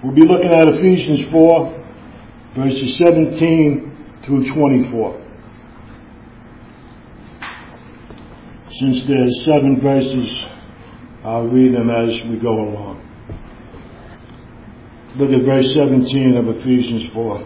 We'll be looking at Ephesians 4, verses 17 through 24. Since there's 7 verses, I'll read them as we go along. Look at verse 17 of Ephesians 4.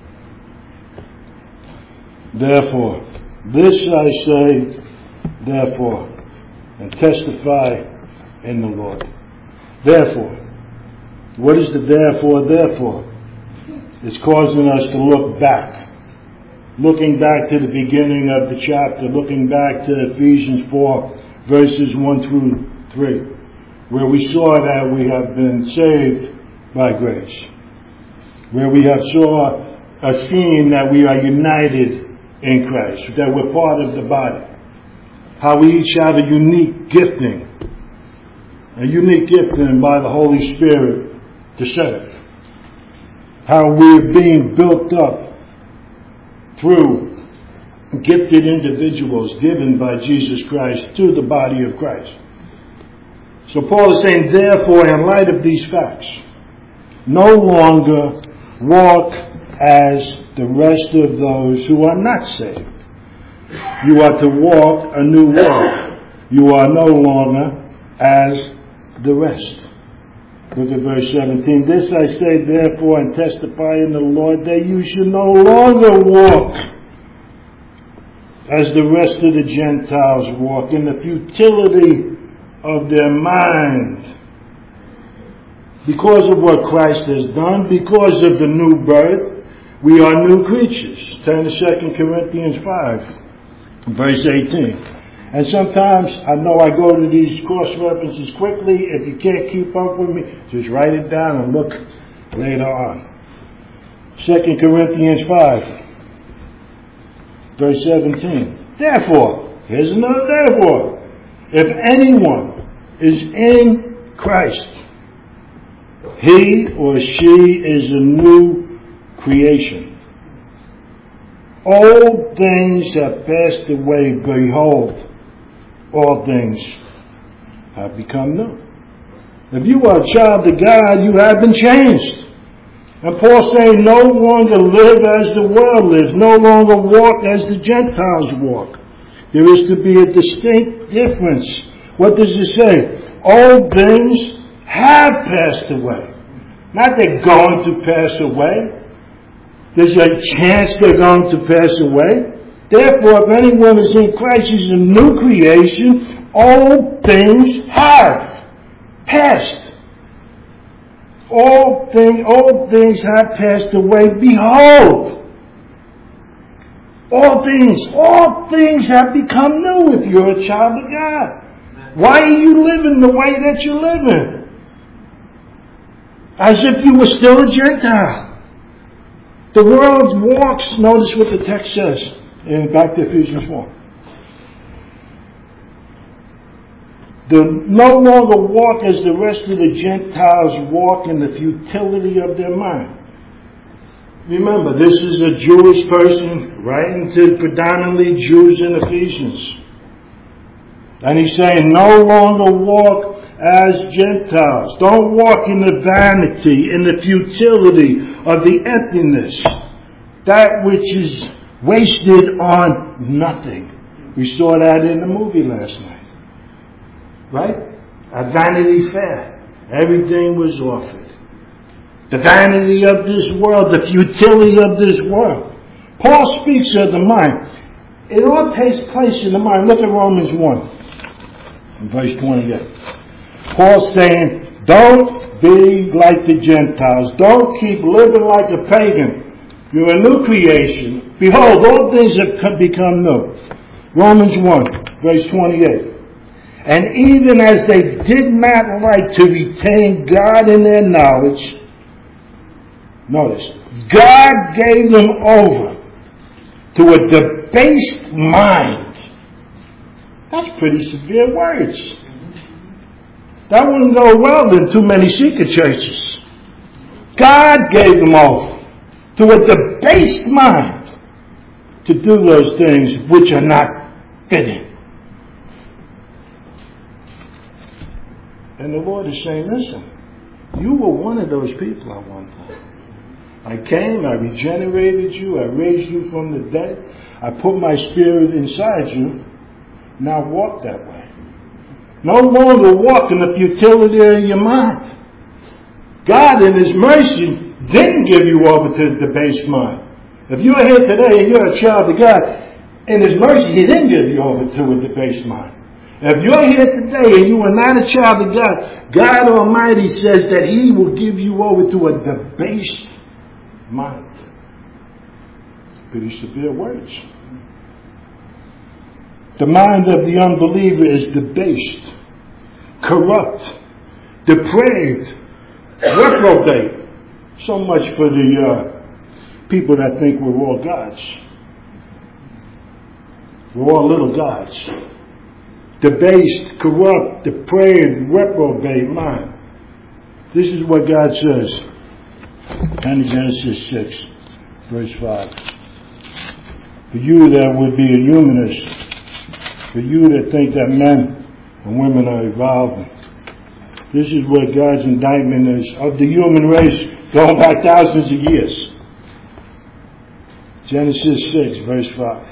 Therefore, this I say, therefore, and testify in the Lord. Therefore. What is the therefore? Therefore. It's causing us to look back. Looking back to the beginning of the chapter. Looking back to Ephesians 4, verses 1 through 3. Where we saw that we have been saved by grace. Where we have seen that we are united in Christ. That we're part of the body. How we each have a unique gifting. A unique gifting by the Holy Spirit to serve. How we're being built up through gifted individuals given by Jesus Christ to the body of Christ. So Paul is saying, therefore, in light of these facts, no longer walk as the rest of those who are not saved. You are to walk a new walk. You are no longer as the rest. Look at verse 17. This I say therefore and testify in the Lord that you should no longer walk as the rest of the Gentiles walk in the futility of their mind. Because of what Christ has done, because of the new birth, we are new creatures. Turn to 2 Corinthians 5, verse 18. And sometimes, I know I go to these cross references quickly. If you can't keep up with me, just write it down and look later on. 2 Corinthians 5, verse 17. Therefore, here's another therefore. If anyone is in Christ, he or she is a new creation. Old things have passed away. Behold, all things have become new. If you are a child of God, you have been changed. And Paul's saying, no longer live as the world lives. No longer walk as the Gentiles walk. There is to be a distinct difference. What does it say? All things have passed away. Not they're going to pass away. There's a chance they're going to pass away. Therefore, if anyone is in Christ, he's a new creation. All things have passed. All things have passed away. Behold, all things have become new if you're a child of God. Why are you living the way that you're living? As if you were still a Gentile. The world walks, notice what the text says. And back to Ephesians 4. No longer walk as the rest of the Gentiles walk in the futility of their mind. Remember, this is a Jewish person writing to predominantly Jews in Ephesians. And he's saying, no longer walk as Gentiles. Don't walk in the vanity, in the futility of the emptiness. That which is wasted on nothing. We saw that in the movie last night. Right? A Vanity Fair. Everything was offered. The vanity of this world, the futility of this world. Paul speaks of the mind. It all takes place in the mind. Look at Romans 1, verse 28. Paul's saying, don't be like the Gentiles. Don't keep living like a pagan. You're a new creation. Behold, all things have become new. Romans 1, verse 28. And even as they did not like to retain God in their knowledge, notice, God gave them over to a debased mind. That's pretty severe words. That wouldn't go well in too many secret churches. God gave them over to a debased mind to do those things which are not fitting. And the Lord is saying, listen, You were one of those people at one time. I came, I regenerated you, I raised you from the dead, I put my spirit inside you. Now walk that way. No longer walk in the futility of your mind. God in His mercy didn't give you over to the debased mind. If you're here today and you're a child of God, in His mercy He didn't give you over to a debased mind. If you're here today and you are not a child of God, God Almighty says that He will give you over to a debased mind. Pretty severe words. The mind of the unbeliever is debased, corrupt, depraved, reprobate. So much for the people that think we're all gods. We're all little gods. Debased, corrupt, depraved, reprobate mind. This is what God says. And Genesis 6, verse 5. For you that would be a humanist, for you that think that men and women are evolving, this is what God's indictment is of the human race going back thousands of years. Genesis 6, verse 5.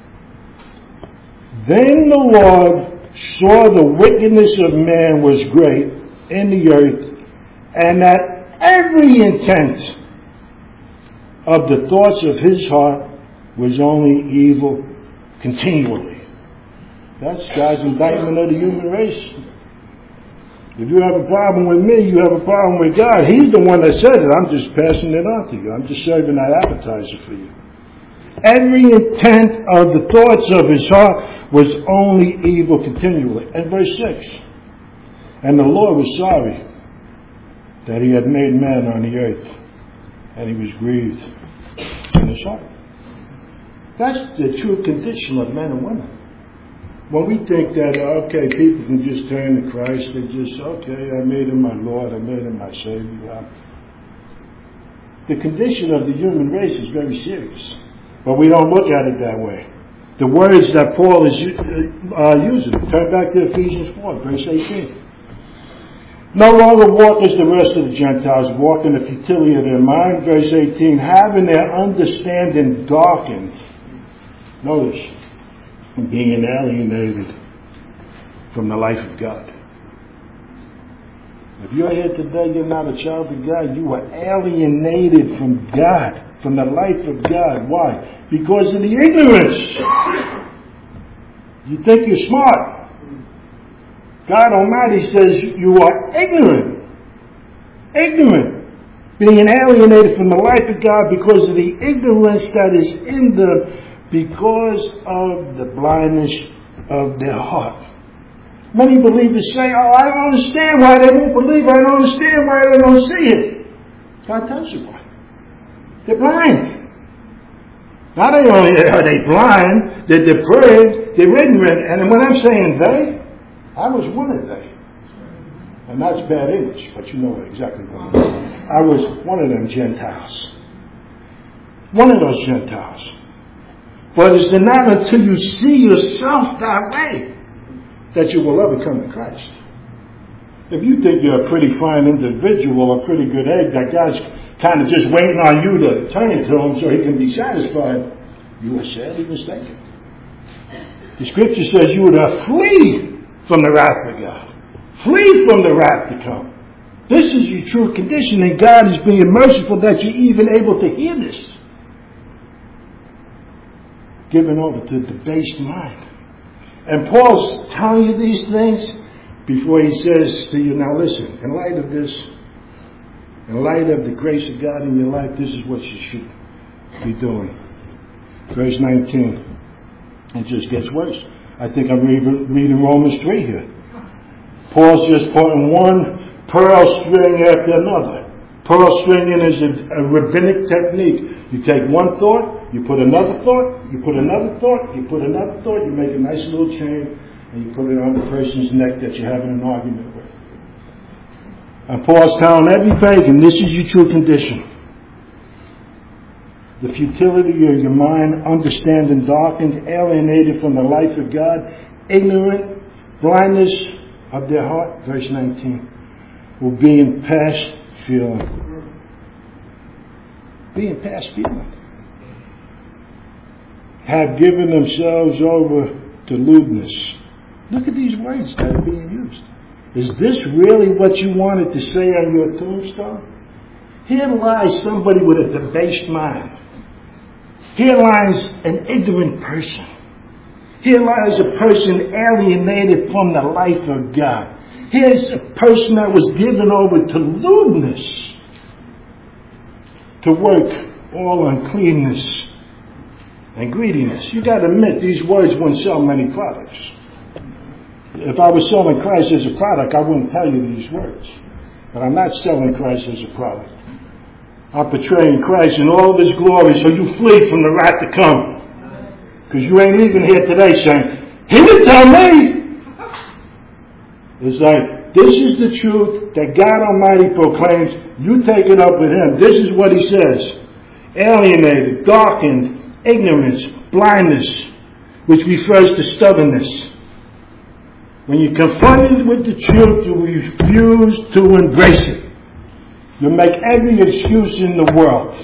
Then the Lord saw the wickedness of man was great in the earth, and that every intent of the thoughts of his heart was only evil continually. That's God's indictment of the human race. If you have a problem with me, you have a problem with God. He's the one that said it. I'm just passing it on to you. I'm just serving that appetizer for you. Every intent of the thoughts of his heart was only evil continually. And verse 6. And the Lord was sorry that He had made man on the earth, and He was grieved in His heart. That's the true condition of men and women. When we think that, okay, people can just turn to Christ, they just, okay, I made Him my Lord, I made Him my Savior. The condition of the human race is very serious, but we don't look at it that way. The words that Paul is using, turn back to Ephesians 4, verse 18. No longer walk as the rest of the Gentiles walk in the futility of their mind, verse 18, having their understanding darkened. Notice, being alienated from the life of God. If you're here today, you're not a child of God. You are alienated from God, from the life of God. Why? Because of the ignorance. You think you're smart. God Almighty says you are ignorant. Ignorant. Being alienated from the life of God because of the ignorance that is in them, because of the blindness of their heart. Many believers say, I don't understand why they won't believe. I don't understand why they don't see it. God tells you why. They're blind. Not only are they blind, they're depraved, they're ignorant. And when I'm saying they, I was one of they. And that's bad English, but you know exactly what I mean. I was one of them Gentiles. One of those Gentiles. But it's not until you see yourself that way that you will ever come to Christ. If you think you're a pretty fine individual, a pretty good egg, that God's kind of just waiting on you to turn to Him so He can be satisfied, you are sadly mistaken. The Scripture says you would have flee from the wrath of God. Flee from the wrath to come. This is your true condition, and God is being merciful that you're even able to hear this. Given over to the debased mind. And Paul's telling you these things before he says to you, now listen, in light of this, in light of the grace of God in your life, this is what you should be doing. Verse 19. It just gets worse. I think I'm reading Romans 3 here. Paul's just putting one pearl string after another. Pearl stringing is a rabbinic technique. You take one thought, you put another thought, you put another thought, you put another thought, you make a nice little chain, and you put it on the person's neck that you're having an argument with. And Paul's telling every pagan, this is your true condition. The futility of your mind, understanding darkened, alienated from the life of God, ignorant, blindness of their heart, verse 19, will be in past feeling. Being past feeling. Have given themselves over to lewdness. Look at these words that are being used. Is this really what you wanted to say on your tombstone? Here lies somebody with a debased mind. Here lies an ignorant person. Here lies a person alienated from the life of God. Here's a person that was given over to lewdness, to work all uncleanness and greediness. You got to admit, these words wouldn't sell many products. If I was selling Christ as a product, I wouldn't tell you these words. But I'm not selling Christ as a product. I'm portraying Christ in all of His glory, so you flee from the wrath to come. Because you ain't even here today saying, He didn't tell me. It's like, this is the truth that God Almighty proclaims. You take it up with Him. This is what He says. Alienated, darkened, ignorance, blindness, which refers to stubbornness. When you're confronted with the truth, you refuse to embrace it. You make every excuse in the world.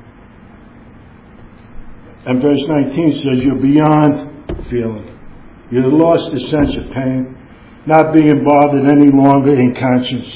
And verse 19 says you're beyond feeling. You've lost the sense of pain, not being bothered any longer in conscience.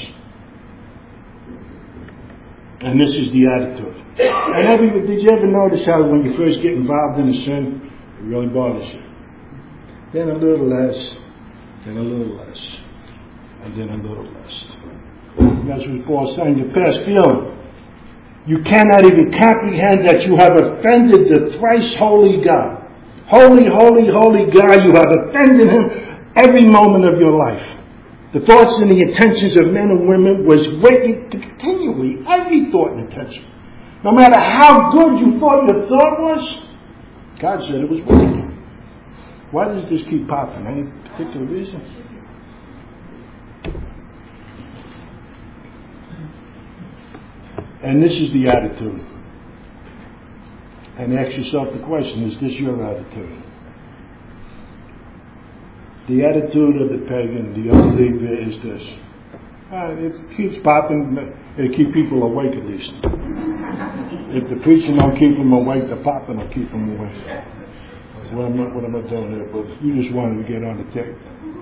And this is the attitude. And did you ever notice how when you first get involved in a sin, it really bothers you? Then a little less, then a little less, and then a little less. And that's what Paul's saying. You're past feeling. You cannot even comprehend that you have offended the thrice holy God. Holy, holy, holy God, you have offended Him every moment of your life. The thoughts and the intentions of men and women was waiting to continually, every thought and intention. No matter how good you thought your thought was, God said it was wicked. Why does this keep popping? Any particular reason? And this is the attitude. And ask yourself the question, is this your attitude? The attitude of the pagan, the unbeliever, is this. It keeps popping. It'll keep people awake at least. If the preaching don't keep them awake, the popping will keep them awake. What am I doing here? But you just wanted to get on the tape.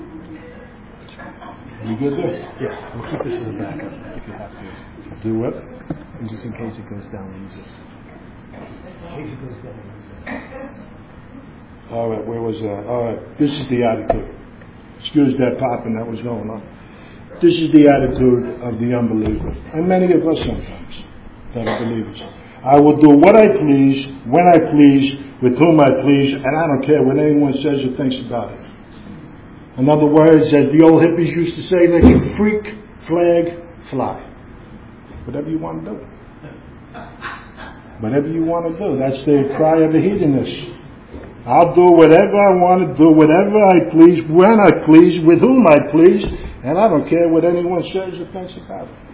You good there? Yeah, we'll keep this as a backup if you have to. Do what? And just in case it goes down, we'll use it. In case it goes down, we'll use it. All right, where was that? All right, this is the attitude. Excuse that popping that was going on. This is the attitude of the unbeliever. And many of us sometimes that are believers. I will do what I please, when I please, with whom I please, and I don't care what anyone says or thinks about it. In other words, as the old hippies used to say, let your freak flag fly. Whatever you want to do. Whatever you want to do. That's the cry of the hedonist. I'll do whatever I want to do, whatever I please, when I please, with whom I please, and I don't care what anyone says or thinks about it.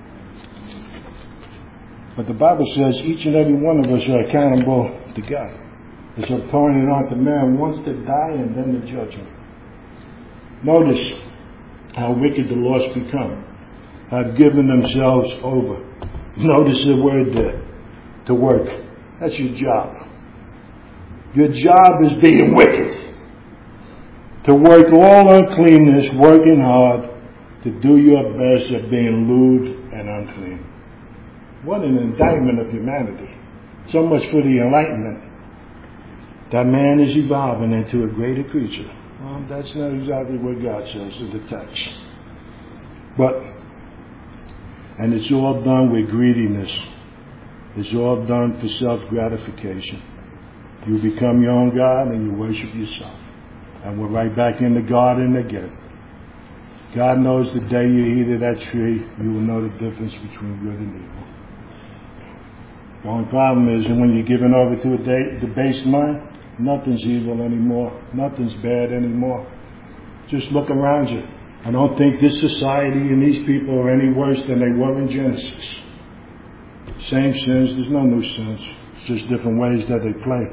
But the Bible says each and every one of us are accountable to God. It's appointed unto man once to die and then the judgment. Notice how wicked the lost become. Have given themselves over. Notice the word there. To work. That's your job. Your job is being wicked. To work all uncleanness, working hard, to do your best at being lewd and unclean. What an indictment of humanity. So much for the enlightenment. That man is evolving into a greater creature. Well, that's not exactly what God says in the text. And it's all done with greediness. It's all done for self-gratification. You become your own God and you worship yourself. And we're right back in the garden again. God knows the day you eat of that tree, you will know the difference between good and evil. The only problem is that when you're given over to a debased mind, nothing's evil anymore. Nothing's bad anymore. Just look around you. I don't think this society and these people are any worse than they were in Genesis. Same sins. There's no new sins. It's just different ways that they play.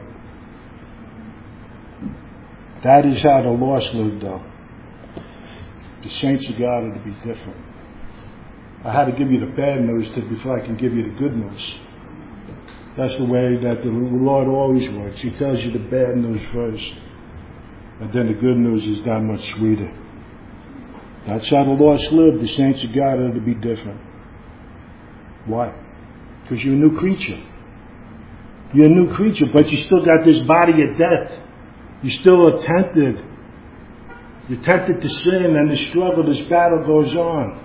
That is how the lost live, though. The saints of God are to be different. I had to give you the bad news before I can give you the good news. That's the way that the Lord always works. He tells you the bad news first, and then the good news is that much sweeter. That's how the lost live. The saints of God are to be different. Why? Because you're a new creature. You're a new creature, but you still got this body of death. You're still tempted. You're tempted to sin, and the struggle, this battle goes on.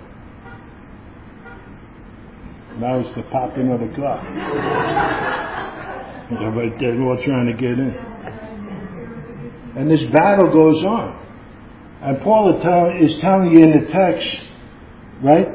Now it's the popping of the clock. Right there, we're all trying to get in. And this battle goes on. And Paul is telling you in the text, right,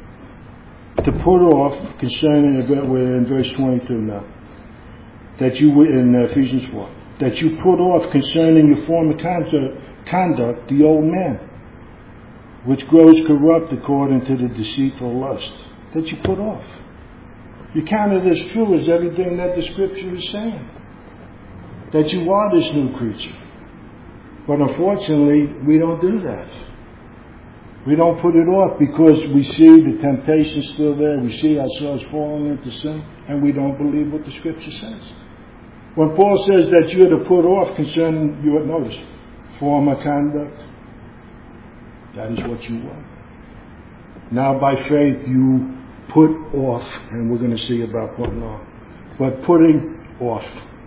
to put off concerning, we're in verse 22 now, that you, in Ephesians 4, that you put off concerning your former conduct the old man, which grows corrupt according to the deceitful lust. That you put off. You count it as true as everything that the Scripture is saying. That you are this new creature. But unfortunately, we don't do that. We don't put it off because we see the temptation still there. We see ourselves falling into sin, and we don't believe what the Scripture says. When Paul says that you are to put off concerning your, notice, former conduct, that is what you are. Now by faith you put off, and we're going to see about putting on. But putting off.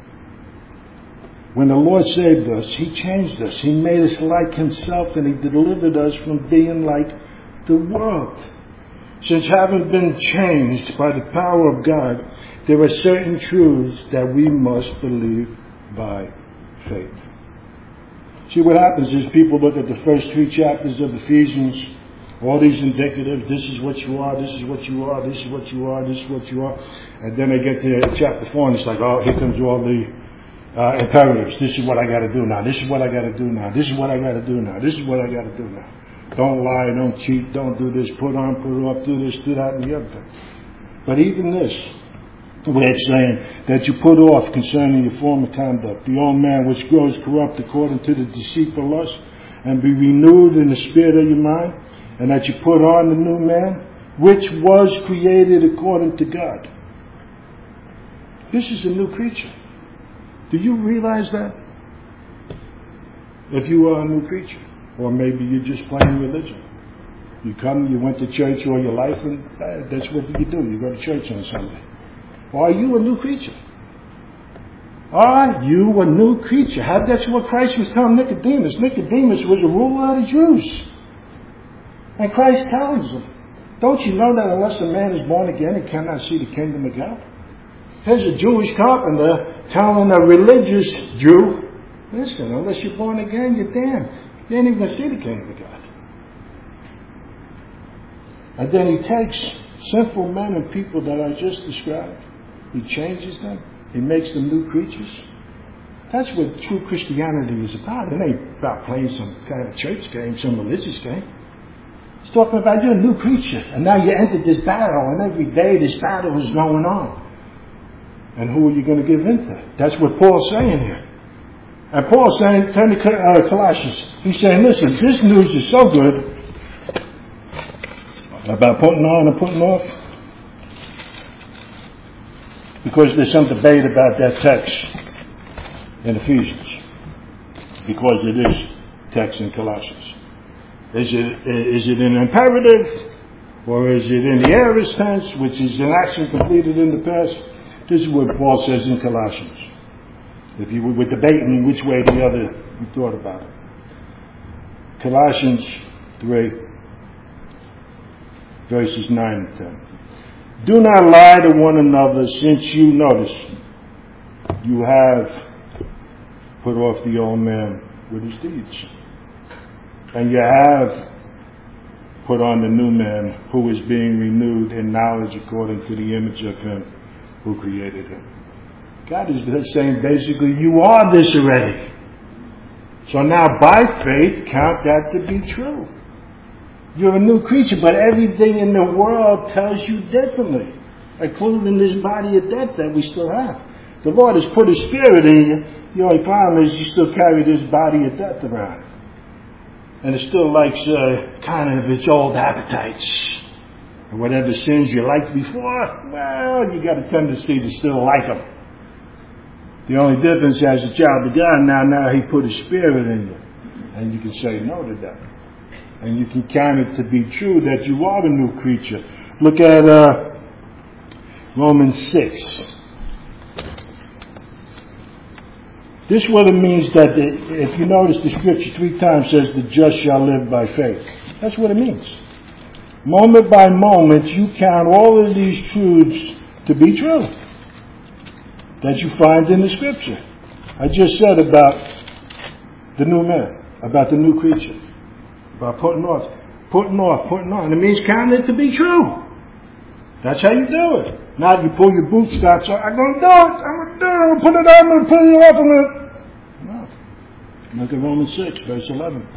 When the Lord saved us, He changed us. He made us like Himself, and He delivered us from being like the world. Since having been changed by the power of God, there are certain truths that we must believe by faith. See, what happens is people look at the first 3 chapters of Ephesians, all these indicatives, this is what you are, this is what you are, this is what you are, this is what you are. And then they get to chapter 4 and it's like, oh, here comes all the imperatives. This is what I got to do now. This is what I got to do now. This is what I got to do now. This is what I got to do now. Don't lie, don't cheat, don't do this, put on, put off, do this, do that, and the other thing. But even this, where it's saying that you put off concerning your former conduct, the old man which grows corrupt according to the deceitful lust, and be renewed in the spirit of your mind, and that you put on the new man, which was created according to God. This is a new creature. Do you realize that? If you are a new creature, or maybe you're just playing religion. You come, you went to church all your life, and that's what you do. You go to church on Sunday. Or are you a new creature? Are you a new creature? That's what Christ was telling Nicodemus. Nicodemus was a ruler of the Jews. And Christ tells him, don't you know that unless a man is born again, he cannot see the kingdom of God? Here's a Jewish carpenter telling a religious Jew, listen, unless you're born again, you're damned. You ain't even going to see the kingdom of God. And then he takes sinful men and people that I just described. He changes them. He makes them new creatures. That's what true Christianity is about. It ain't about playing some kind of church game, some religious game. It's talking about you're a new creature. And now you entered this battle, and every day this battle is going on. And who are you going to give in to? That's what Paul's saying here. And Paul's saying, turn to Colossians. He's saying, listen, this news is so good about putting on and putting off. Because there's some debate about that text in Ephesians. Because it is text in Colossians. Is it an imperative? Or is it in the aorist tense, which is an action completed in the past? This is what Paul says in Colossians. If you were debating which way or the other you thought about it. Colossians 3, verses 9 and 10. Do not lie to one another, since you notice you have put off the old man with his deeds. And you have put on the new man, who is being renewed in knowledge according to the image of him who created him. God is saying basically, you are this already. So now by faith, count that to be true. You're a new creature, but everything in the world tells you differently, including this body of death that we still have. The Lord has put His Spirit in you. The only problem is you still carry this body of death around. And it still likes kind of its old appetites. And whatever sins you liked before, well, you got a tendency to still like them. The only difference as a child of God, now He put His Spirit in you. And you can say no to that. And you can count it to be true that you are a new creature. Look at Romans 6. This is what it means that if you notice the scripture 3 times says the just shall live by faith. That's what it means. Moment by moment you count all of these truths to be true that you find in the scripture. I just said about the new man, about the new creature, about putting on. It means counting it to be true. That's how you do it. Not you pull your bootstraps up. I'm going to do it. I'm going to put it on. I'm going to put it off. No. Look at Romans 6, verse 11.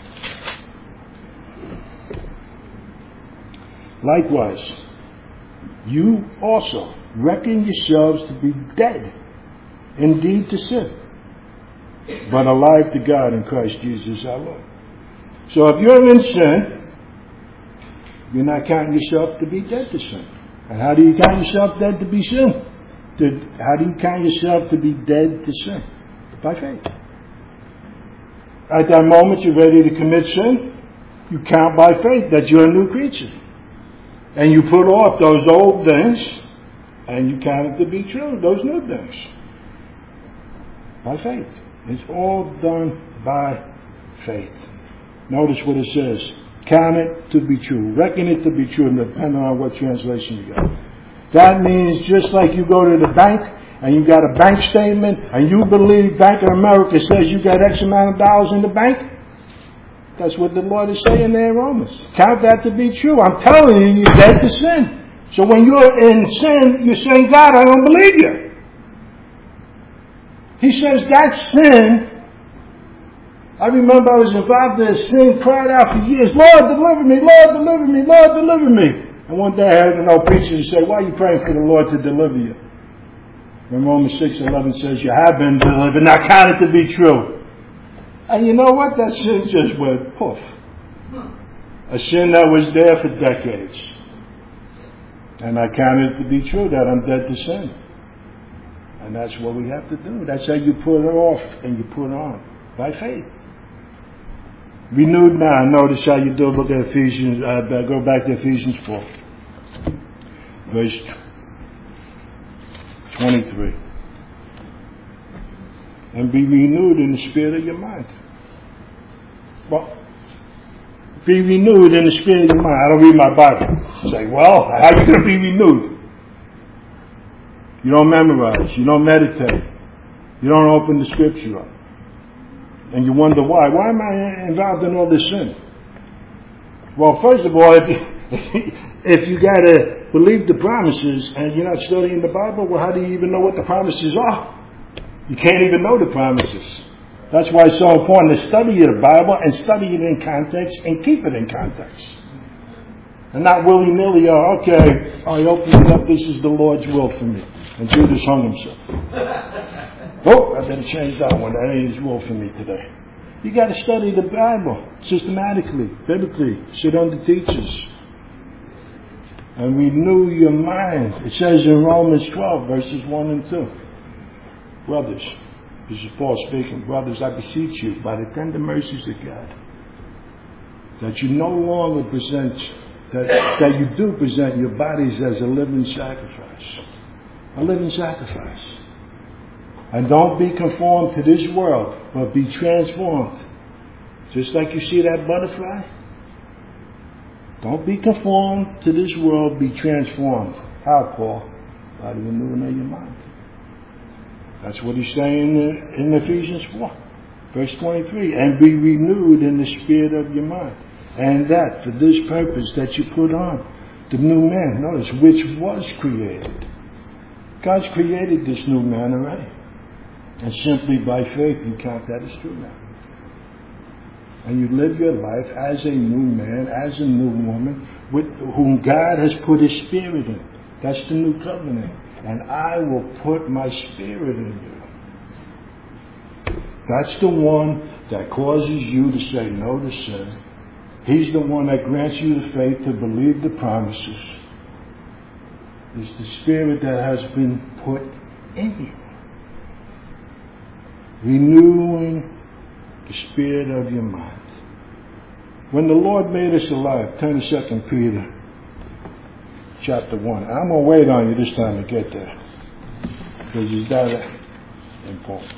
Likewise, you also reckon yourselves to be dead indeed to sin, but alive to God in Christ Jesus our Lord. So if you're in sin, you're not counting yourself to be dead to sin. And how do you count yourself dead to be sin? How do you count yourself to be dead to sin? By faith. At that moment you're ready to commit sin, you count by faith that you're a new creature. And you put off those old things, and you count it to be true, those new things. By faith. It's all done by faith. Notice what it says. Count it to be true. Reckon it to be true, depending on what translation you got. That means just like you go to the bank and you got a bank statement and you believe Bank of America says you got X amount of dollars in the bank. That's what the Lord is saying there in Romans. Count that to be true. I'm telling you, you're dead to sin. So when you're in sin, you're saying, God, I don't believe you. He says that sin. I remember I was involved in a sin, cried out for years, Lord, deliver me, Lord, deliver me, Lord, deliver me. And one day I heard an old preacher say, why are you praying for the Lord to deliver you? When Romans 6:11 says, you have been delivered, now count it to be true. And you know what? That sin just went poof. A sin that was there for decades. And I count it to be true that I'm dead to sin. And that's what we have to do. That's how you put it off and you put it on. By faith. Renewed now. Notice how you do. Look at Ephesians. Go back to Ephesians 4. Verse 23. And be renewed in the spirit of your mind. Well, be renewed in the spirit of your mind. I don't read my Bible. Say, well, how are you going to be renewed? You don't memorize. You don't meditate. You don't open the scripture up. And you wonder why. Why am I involved in all this sin? Well, first of all, if you got to believe the promises and you're not studying the Bible, well, how do you even know what the promises are? You can't even know the promises. That's why it's so important to study the Bible and study it in context and keep it in context. And not willy-nilly, okay, I open it up, this is the Lord's will for me. And Judas hung himself. Oh, I better change that one. That ain't His will for me today. You got to study the Bible systematically, biblically. Sit under teachers. And renew your mind. It says in Romans 12, verses 1 and 2. Brothers, this is Paul speaking. Brothers, I beseech you, by the tender mercies of God, that you no longer present, that you do present your bodies as a living sacrifice. A living sacrifice. And don't be conformed to this world, but be transformed. Just like you see that butterfly. Don't be conformed to this world, be transformed. How, Paul? By the renewing of your mind. That's what he's saying in Ephesians 4, verse 23. And be renewed in the spirit of your mind. And that, for this purpose, that you put on the new man, notice, which was created. God's created this new man already. And simply by faith you count that as true now. And you live your life as a new man, as a new woman, with whom God has put His Spirit in. That's the new covenant. And I will put my Spirit in you. That's the one that causes you to say no to sin He's the one that grants you the faith to believe the promises. It's the Spirit that has been put in you, renewing the spirit of your mind. When the Lord made us alive, turn to 2 Peter chapter 1. I'm going to wait on you this time to get there, because it's that important.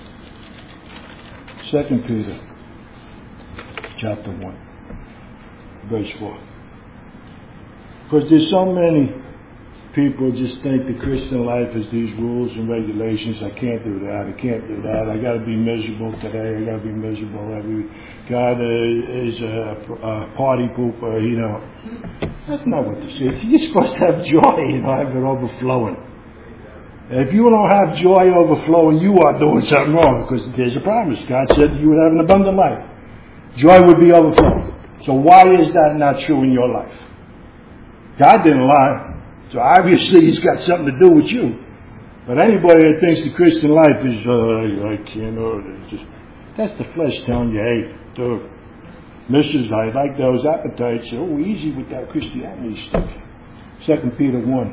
2 Peter chapter 1, verse 4. Because there's so many people just think the Christian life is these rules and regulations. I can't do that. I can't do that. I got to be miserable today. I got to be miserable every. God is a party pooper. That's not what this is. You're supposed to have joy. Have it overflowing. If you don't have joy overflowing, you are doing something wrong, because there's a promise. God said you would have an abundant life. Joy would be overflowing. So why is that not true in your life? God didn't lie. So obviously He's got something to do with you. But anybody that thinks the Christian life is, I can't, that's the flesh telling you, hey, dude, Mrs., I like those appetites. Oh, easy with that Christianity stuff. 2 Peter 1,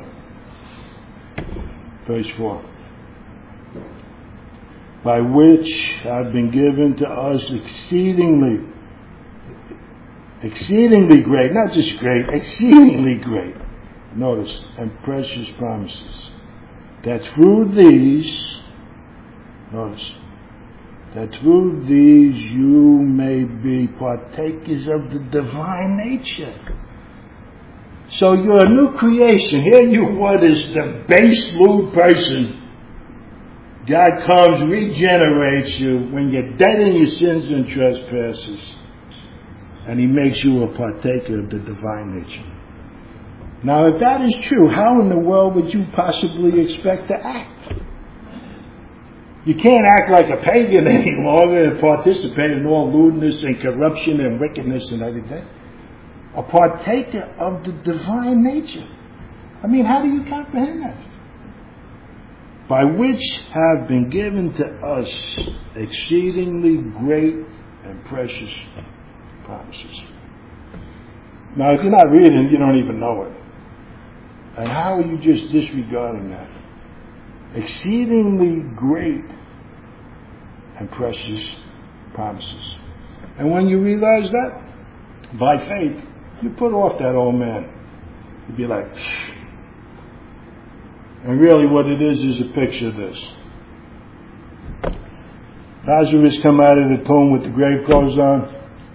verse 4. By which have been given to us exceedingly great, not just great, exceedingly great. Notice, and precious promises. That through these you may be partakers of the divine nature. So you're a new creation. Here you what is the base lewd person. God comes, regenerates you when you're dead in your sins and trespasses. And He makes you a partaker of the divine nature. Now, if that is true, how in the world would you possibly expect to act? You can't act like a pagan any longer and participate in all lewdness and corruption and wickedness and everything. A partaker of the divine nature. I mean, how do you comprehend that? By which have been given to us exceedingly great and precious promises. Now, if you're not reading, you don't even know it. And how are you just disregarding that? Exceedingly great and precious promises. And when you realize that, by faith, you put off that old man. You'd be like, phew. And really what it is a picture of this. Lazarus come out of the tomb with the grave clothes on.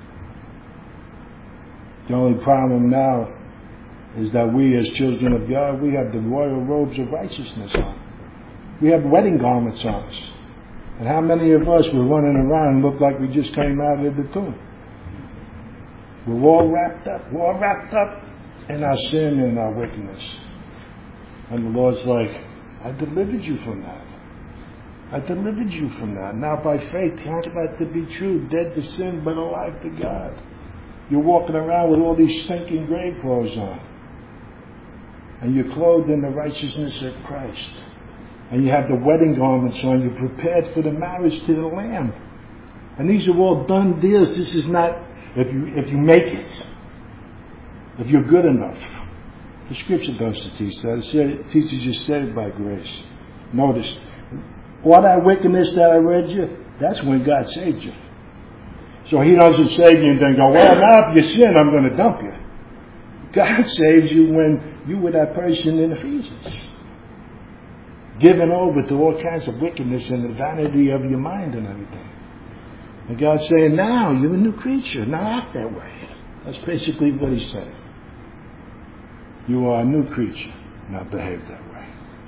The only problem now is that we as children of God, we have the royal robes of righteousness on. We have wedding garments on us. And how many of us were running around and looked like we just came out of the tomb? We're all wrapped up in our sin and our wickedness. And the Lord's like, I delivered you from that. I delivered you from that. Now by faith, count that to be true, dead to sin, but alive to God. You're walking around with all these stinking grave clothes on. And you're clothed in the righteousness of Christ. And you have the wedding garments on. You're prepared for the marriage to the Lamb. And these are all done deals. This is not if you make it. If you're good enough. The Scripture doesn't teach that. It teaches you saved by grace. Notice, all that wickedness that I read you, that's when God saved you. So He doesn't save you and then go, well, now if you sin, I'm going to dump you. God saves you when you were that person in Ephesians. Given over to all kinds of wickedness and the vanity of your mind and everything. And God's saying, now you're a new creature. Now act that way. That's basically what He's saying. You are a new creature. Now behave that way.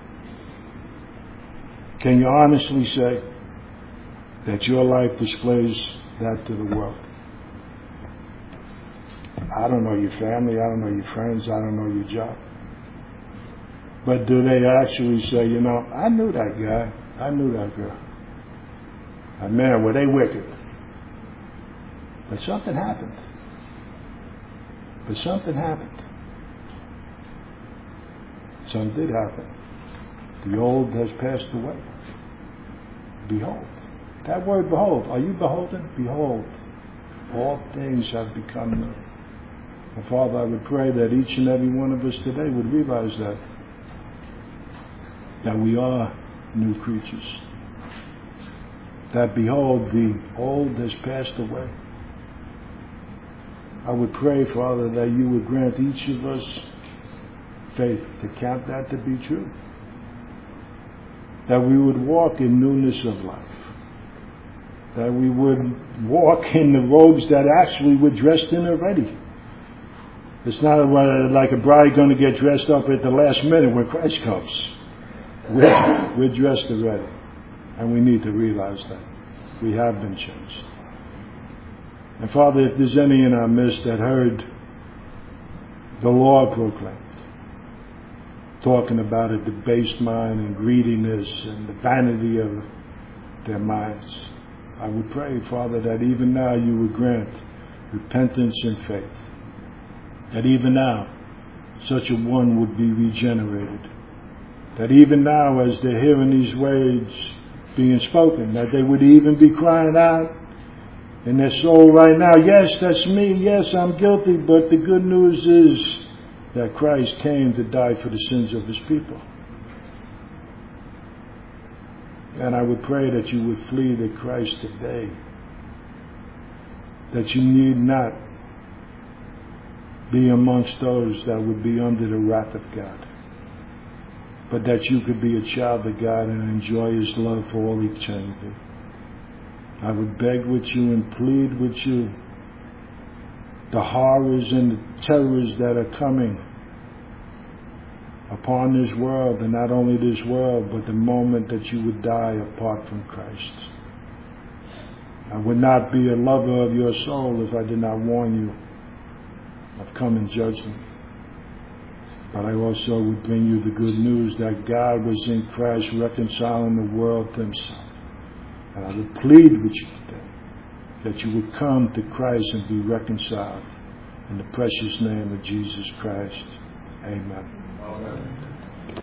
Can you honestly say that your life displays that to the world? I don't know your family. I don't know your friends. I don't know your job. But do they actually say, I knew that guy. I knew that girl. And man, were they wicked. But something happened. Something did happen. The old has passed away. Behold. That word behold, are you beholden? Behold. All things have become new. And Father, I would pray that each and every one of us today would realize that we are new creatures. That behold, the old has passed away. I would pray, Father, that you would grant each of us faith to count that to be true. That we would walk in newness of life. That we would walk in the robes that actually we're dressed in already. It's not like a bride going to get dressed up at the last minute when Christ comes. We're dressed already. And we need to realize that. We have been changed. And Father, if there's any in our midst that heard the law proclaimed, talking about a debased mind and greediness and the vanity of their minds, I would pray, Father, that even now you would grant repentance and faith. That even now, such a one would be regenerated. That even now, as they're hearing these words being spoken, that they would even be crying out in their soul right now, yes, that's me, yes, I'm guilty, but the good news is that Christ came to die for the sins of his people. And I would pray that you would flee to Christ today. That you need not be amongst those that would be under the wrath of God. But that you could be a child of God and enjoy his love for all eternity. I would beg with you and plead with you the horrors and the terrors that are coming upon this world, and not only this world, but the moment that you would die apart from Christ. I would not be a lover of your soul if I did not warn you of coming judgment. But I also would bring you the good news that God was in Christ reconciling the world to himself. And I would plead with you today that you would come to Christ and be reconciled. In the precious name of Jesus Christ. Amen. Amen.